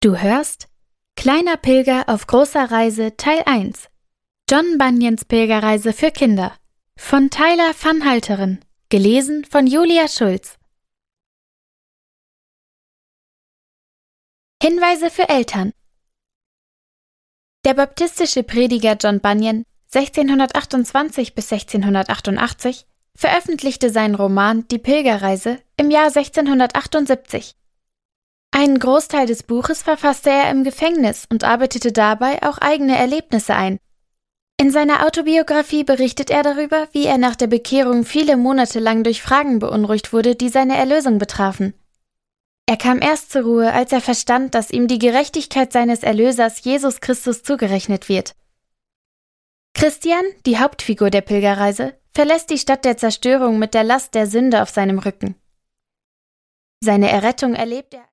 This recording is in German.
Du hörst Kleiner Pilger auf großer Reise Teil 1. John Bunyans Pilgerreise für Kinder von Tyler van Halteren, gelesen von Julia Schulz. Hinweise für Eltern. Der baptistische Prediger John Bunyan, 1628 bis 1688, veröffentlichte seinen Roman Die Pilgerreise im Jahr 1678. Einen Großteil des Buches verfasste er im Gefängnis und arbeitete dabei auch eigene Erlebnisse ein. In seiner Autobiografie berichtet er darüber, wie er nach der Bekehrung viele Monate lang durch Fragen beunruhigt wurde, die seine Erlösung betrafen. Er kam erst zur Ruhe, als er verstand, dass ihm die Gerechtigkeit seines Erlösers Jesus Christus zugerechnet wird. Christian, die Hauptfigur der Pilgerreise, verlässt die Stadt der Zerstörung mit der Last der Sünde auf seinem Rücken. Seine Errettung erlebt er